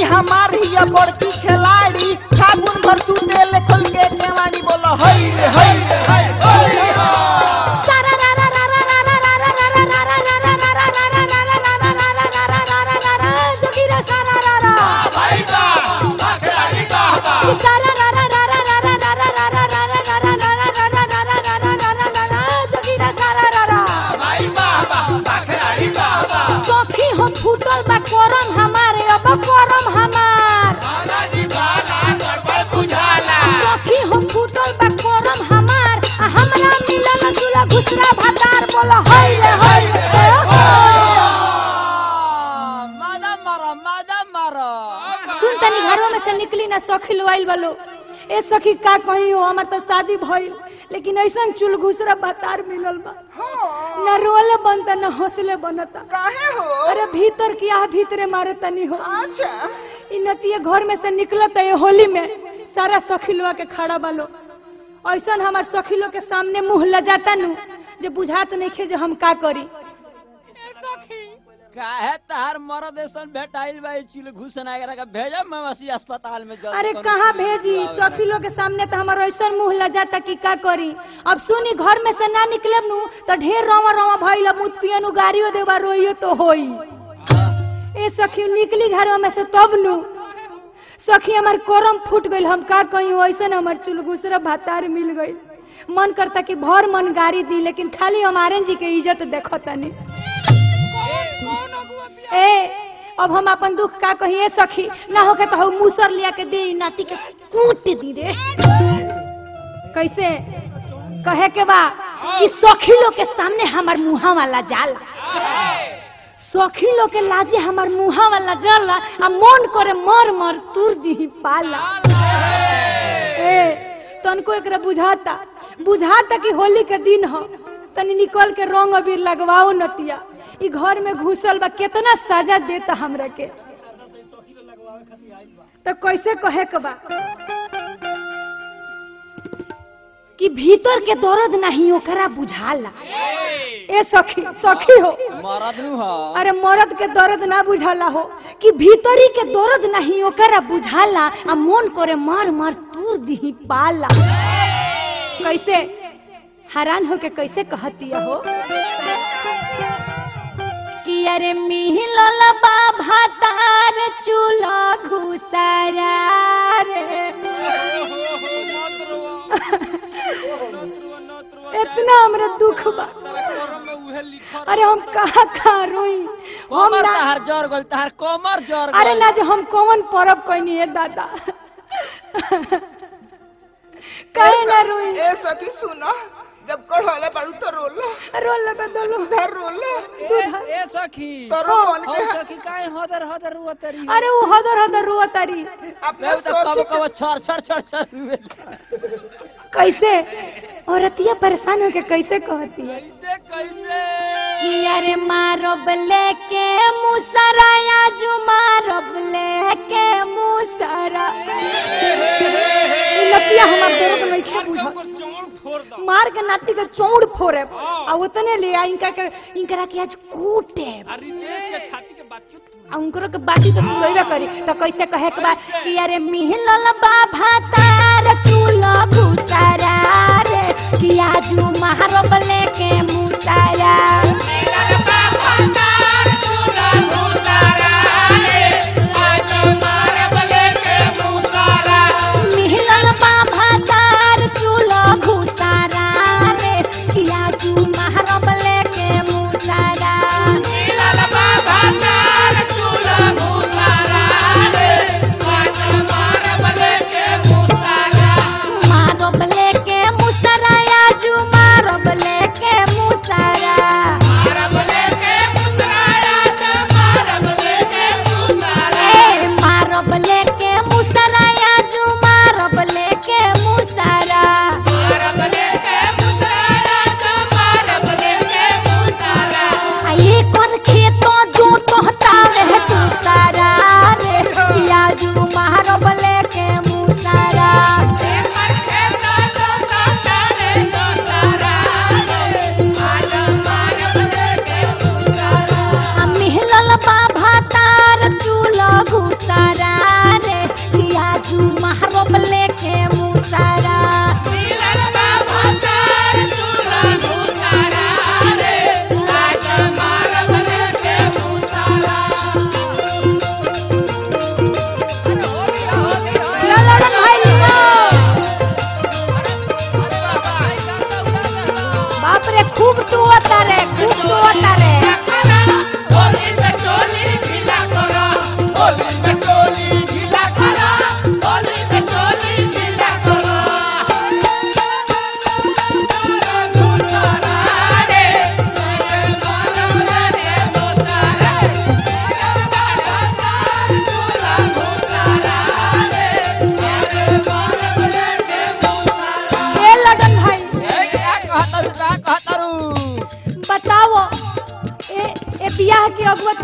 हमार हिया बड़की खिलाड़ी फागुन भर तू तेल खोल के केवाड़ी बोलो हई रे हई रे हई रे फूटल बा करम हमारे अब करम हमार सखी हो फूटल बा करम हमार हमरा मिलल दूल्हा घुसरा भातार बोला हई रे हई सुन तनी घरों में से निकली ना सखी लोआइल वालो ए सखी का कही हो हमार तो शादी भइल लेकिन ऐसा चुल घुसरा भातार मिलल बा न रोले बनता न हौसले बनता काहे हो? अरे भीतर की आह भीतरे मारे तनी हो। अच्छा इ नतिये घर में से निकलता है होली में सारा सखीलवा के खड़ा बालो ऐसा हमार सखीलो के सामने मुंह लजाता नु जो बुझात नहीं खे जो हम का करी काहे तार मरद ऐसन भेटाइल बा चिल घुसना के भेजब मवासी अस्पताल में जल्दी। अरे कहाँ भेजी सखीलो के सामने तो हमारा ऐसा मुंह लजाता कि का करी। अब सुनी घर में से ना निकले नु तो ढेर रवा रवा भइल मुझ पियनु गाड़ियों देवा रोइयो तो होई ए सखी निकली घरों में से तब नु सखी हमार कोरम फूट गइल हम का कही ऐसा हमार चुल घुसरा भातार मिल गई मन करता कि भर मन गाड़ी दी लेकिन खाली हमारे जी के इज्जत देखो तनी ए अब हम अपन दुख का कहिए सखी ना होके तो हम मूसर लिया के दे नाती के कूट दी रे कैसे कहे के बा कि सखी लोग के सामने हमार मुहा वाला जाला सखी लोग के लाजे हमार मुहा वाला जाला आ मन करे मर मर तुर दी पाला ए तनको एकरा बुझाता कि होली के दिन हो तनी निकल के रंग अबीर लगवाओ नतिया इ घर में घुसल बा कितना सजा देता हमरा के तो कैसे कहे के बा कि भीतर के दर्द नहीं ओकरा बुझाला ए सखी हो मरद नु हो अरे मरद के दर्द ना बुझाला हो कि भीतरी के दर्द नहीं ओकरा बुझाला आ मन करे मार मार तूर दी पाला कैसे हैरान हो के कैसे कहतिया हो कि अरे मिलल बा भातार चूल्हा घुसरा रे इतना हमरा दुख बा अरे हम कहाँ रोई हम ना तहार जर गल तहार कमर जर अरे ना जो हम कौन परब कहनी है दादा कहे ना रोई ए सखी सुनो जब कढ़ले बाड़ू तो रोल बदलो उधर रोल ए सखी तोरो मन के सखी काहे हदर हदर रुवतरी अरे वो हदर रुवतरी अपने कब छर छर छर छर रुवे कैसे औरतिया परेशान होके कैसे कहती है कैसे अरे मारब लेके मुसरा आजू मारब लेके मुसरा लतिया हमार दर्द नहीं खे बुझा मार के नाती के चौड़ फोड़े आ उतने ले आ इनकरा के आज कूटे उनकरो के बाती तो पूरा करी तो कैसे कहे के बा कि अरे मिलल बा भातार चूल्हा घुसरा रे कि आजू मारब लेके मुसरा मिलल बा भातार चूल्हा घुसरा रे आजू मारब लेके मुसरा मिलल बा भातार चूल्हा घुसरा रे कि आजू मारब लेके मुसरा मिलल बा भातार मारब लेके मुसरा आजू मारब लेके मुसरा मारब लेके मुसरा आजू मारब लेके मुसरा ये कौन खेतो जो तोहता रह तुसारा रे आजू मारब लेके मुसरा मिलल बा भातार चूल्हा घुसरा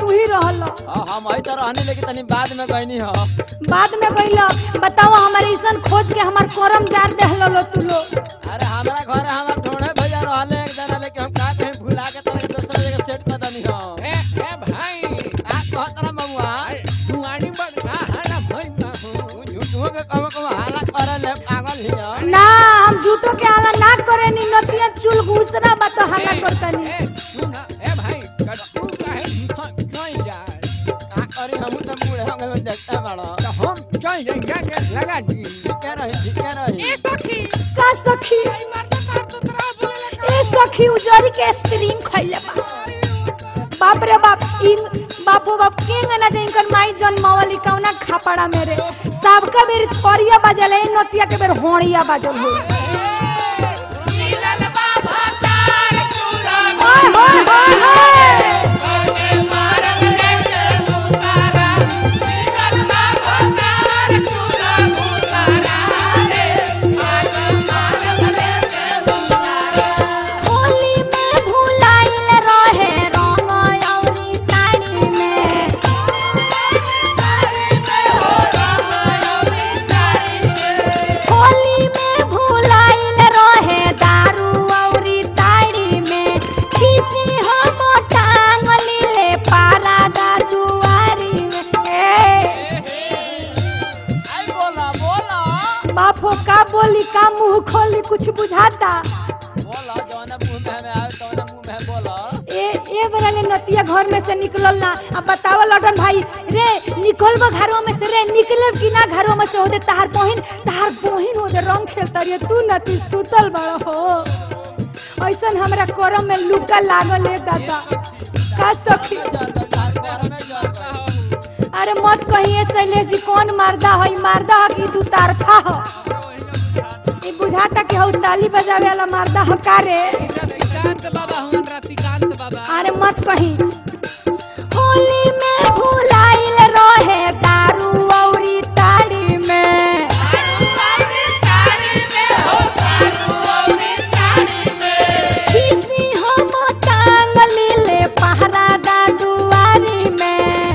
तू ही रहल। हम आई तो रहने लेकिन तनी बाद में गईनी हो। बाद में गइल बताओ हमारे ऐसन खोज के हमार करम जार देहलो तू लो। अरे हमारा घर हमार ढोड़े भैया रहले एक जना लेके हम का कहीं भुला के तरह दूसरा जगह सेट पता नहीं हो। ए भाई आ कहत ना ममुआ दुआरी बड़ा हाला भई ना हो। झूठो के कम हाला करे ले पागल हिया। ना हम झूठो के हाला ना करे नी नतिया चुल घुसना बात हाला करतनी। सुन ए भाई कट्टू काहे नहीं जाए का करी हम तो बूढ़े हो गए देखता बड़ा तो हम चल जाएंगे लगा दी क्या रही ए सखी का सखी मरता तार तो तरह बोले लगा ए सखी उजरी के स्ट्रिंग खइले बा। बाप रे बाप इन बापो बाप किंग ना देंकर माई जन्मावली कौना खापड़ा मेरे सबका बेर छोरिया बजले नतिया के बेर होड़िया बजल हो। नीलल बाबा तार चूड़ा ओए होए होए होए ओए मारल लेके मुसारा नीलल बाबा तार चूड़ा मुसारा रे आज मारल लेके मुसारा होली में भुलाइल रहे रंग औरी साड़ी में। होली में भुलाइल रहे दारू औरी ताड़ी में। खींची हम टांग लीले पारा दुआरी में। आई बोला बोला बापो का बोली का मुंह खोली कुछ बुझाता। बोला जौन मुंह में हमें आवे तौन मुंह में बोला। ए बेरा ले नतिया घर में से निकलल ना। अब बताव लडन भाई रे निकलबो घरों में से रे निकले कि ना घरों में से होदे तहार बहिन होदे रंग खेलता रे तू नती सुतल बड़ हो। ऐसन हमरा करम में लुका लागल है दादा का सखी। अरे मत कहिए शैलेश जी कौन मारदा है मारदा है कि तू तारफा हो। ये बुझाता कि हौ ताली बजावे वाला मारदा हो का रे। रतिकांत बाबा हम रतिकांत बाबा अरे मत कही होली में भुलाइल रहे दारू औरी ताड़ी में। खींची हम टांग लीले पहरा दुआरी में।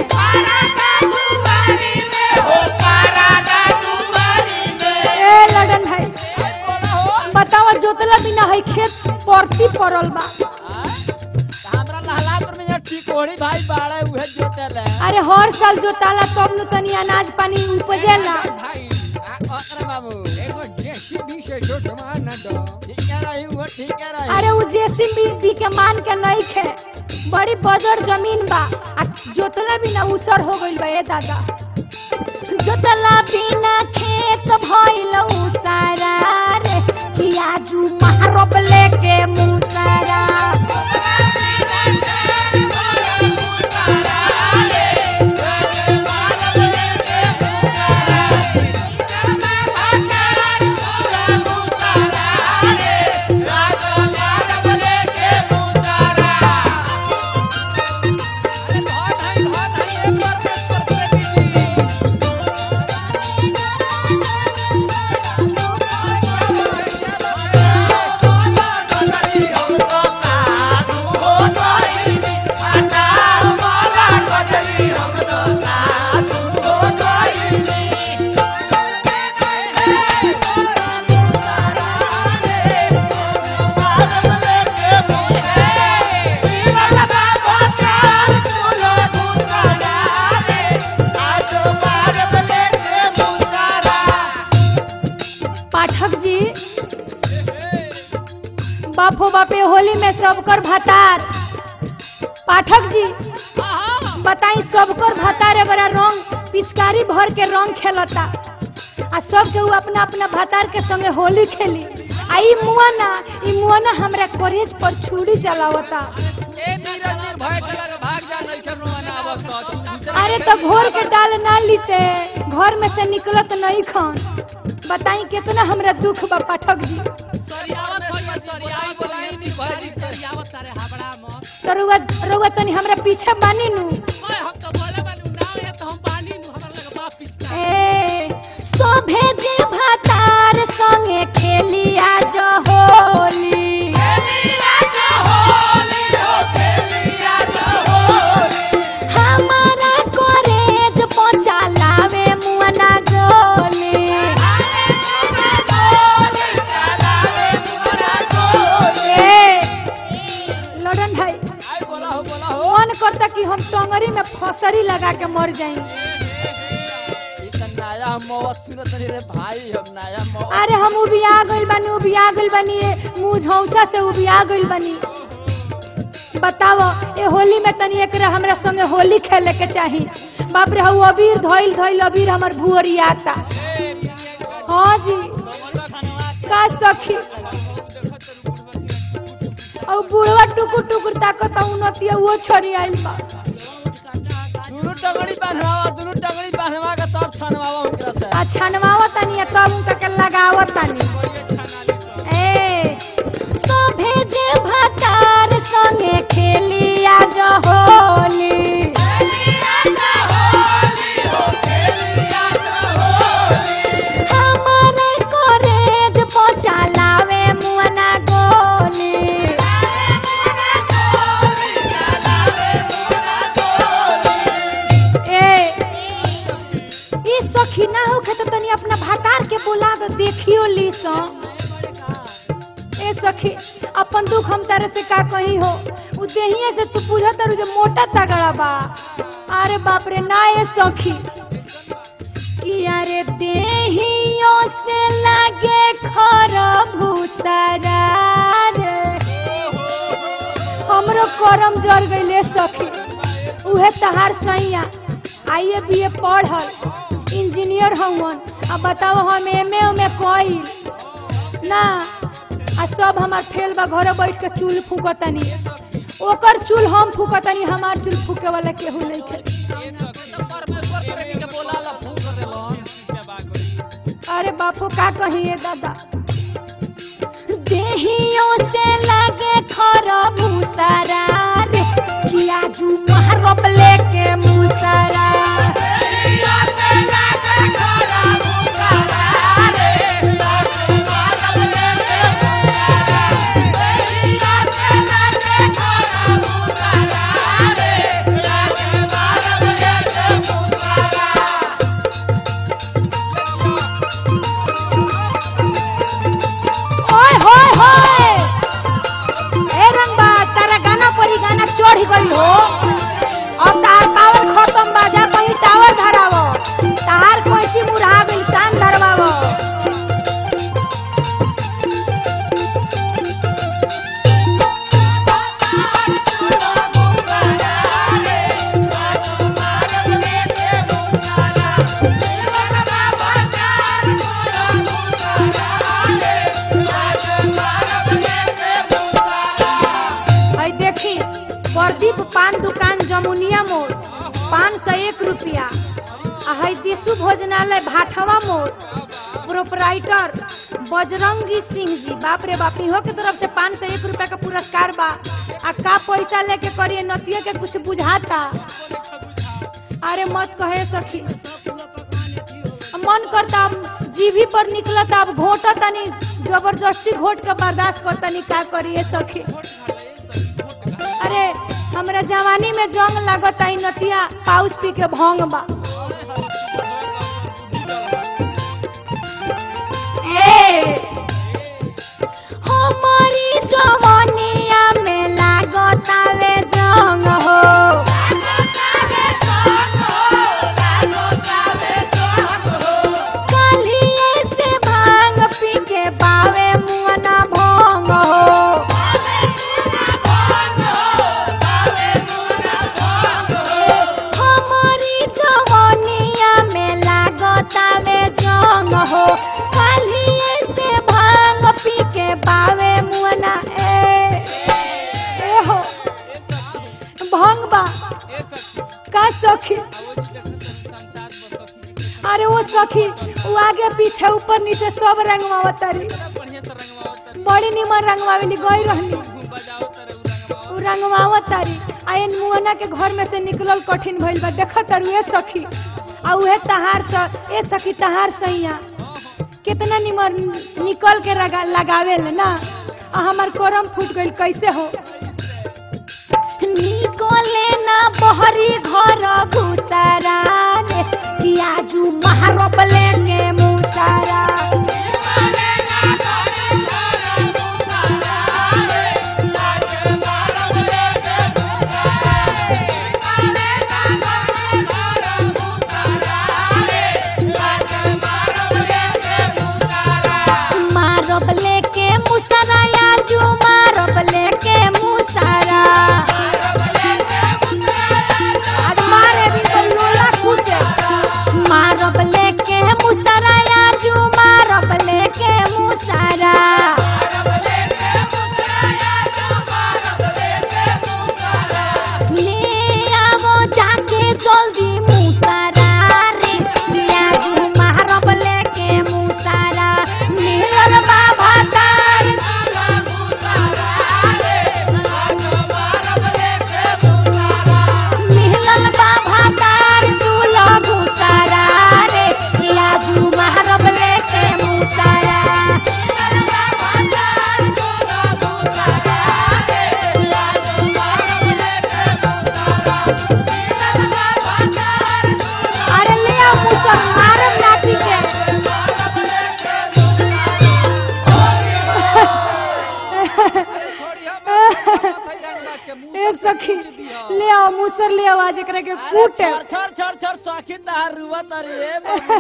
ए लडन भाई बताओ जोतला बिना है खेत परती पड़ल बा। हमरा लहलापुर में टिकोड़ी भाई बाड़े उहे जोतेले। अरे हर साल जोताला तब न तनी अनाज पानी उपजेला। भाई आ कहत बाबू एगो जेसीबी से जो सामान न दो ठीक है रही वो ठीक है रही। अरे उ जेसीबी के मान के नहीं खे बड़ी बजर जमीन बा आ जोतला बिना उसर हो गइल बा। ए दादा जोतला बिना खेत भइल उसारा रे कि आजू महारब लेके मुसारा। बापो बापे होली में सबकर भतार। पाठक जी बताई सबकर भतार बड़ा रंग पिचकारी भर के रंग खेलता आ सब के अपना अपना भतार के संगे होली खेली। आ ई मुआना हमरा कॉलेज पर छुरी चलावता। अरे तो घोर के डाल ना लीते घर में से निकलत नहीं खन। बताई कितना हमरा दुख बा पाठक जी। तो रुआ तनी हमरा पीछे बानी नु। सोभे जे भतार संगे खेलिया जो होली। मौत सुनत नहीं रे भाई हम नया मौत। अरे हम उबिया गइल बानी मुंह झौसा से उबिया गइल बानी। बताओ ए होली में तनी एकरा हमरा संगे होली खेले के चाही। बाप रे हऊ अबीर धइल अबीर हमर भुअरियाता। हाँ जी का सखी और बुढ़वा टुकुर टुकुर ताकत उन्नतिया वो छोरी आइल बा। दुनु टंगड़ी बांधवा के तब छनवावा उनकरा से। आ छनवावा तनी तब उनका के लगावा तनी। ए सोभे जे भातार संगे खेलिया जो होली। हमारे कॉलेज पहुंचा लावे मुअना गोली। सखी ना होखे तो तनी अपना भातार के बुला दो देखियो लीसो। ए सखी अपन दुख हम तारे से का कही हो। उ देहिए से तू पूछा तारू जो मोटा तगड़ा बा। अरे बाप रे ना ए सखी कि अरे देहियो से लागे खरभूतरा रे। हमरो करम जर गइले सखी। उहे तहार सैया आइए बीए पढ़ल इंजीनियर हवन। अब बताओ हम एमए में कइल ना आ सब हमार फेल बा। घरे बैठ के चूल फूकतनी ओकर चूल हम फूकतनी हमार चूल फूके वाला केहू नहीं खे। अरे बापू का कहिए दादा देहियों से लगे खरभूतरा रे किया जू महरब लेके मुसरा। चढ़ गई हो और तार पावर खत्म बाजा कहीं टावर धरावो तार कोई मुरहा गई कान धरवावो। प्रदीप पान दुकान जमुनिया मोड़ 501 रुपया। देशु भोजनालय भाठवा मोड़ प्रोपराइटर बजरंगी सिंह जी। बाप रे बाप इहो के तरफ से 501 रुपया का पुरस्कार बा। आ का पैसा लेके करिए नतिया के कुछ बुझाता। अरे मत कहे सखी मन करता जीभी पर निकलता अब घोटा तनी जबरदस्ती घोट के बर्दाश्त करता नहीं का करिए सखी। अरे हमरा जवानी में जंग लागत आई नतिया पाउच पी के भंग बा। हमारी जवानिया में लागत आवे जंग हो। कलिए से भांग पी के बावे मुअना भंग हो। हो कालिए से भांग पी के बावे मुअना ए हो भांग बा का सखी। अरे वो सखी वो आगे पीछे ऊपर नीचे सब रंगवावतारी बड़ी निमन रंगवावेली गई रहली रंगवावतारी। आयन मुअना के घर में से निकलल कठिन भइल बा। देखत तारू ए सखी आ उहे तहार ए सखी तहार सैया कितना निमर निकल के लगावेल ना। आ हमार करम फूट गइल कैसे हो। निकले ना बहरी घर घुसरा रे किया जू महरब लेके मुसरा। मूसर मारम नाती के ए सखी ले आओ मूसर ले आओ आज एकरा के कूटे छोड़ छोड़ छोड़ शौकीन ना रुआ तारी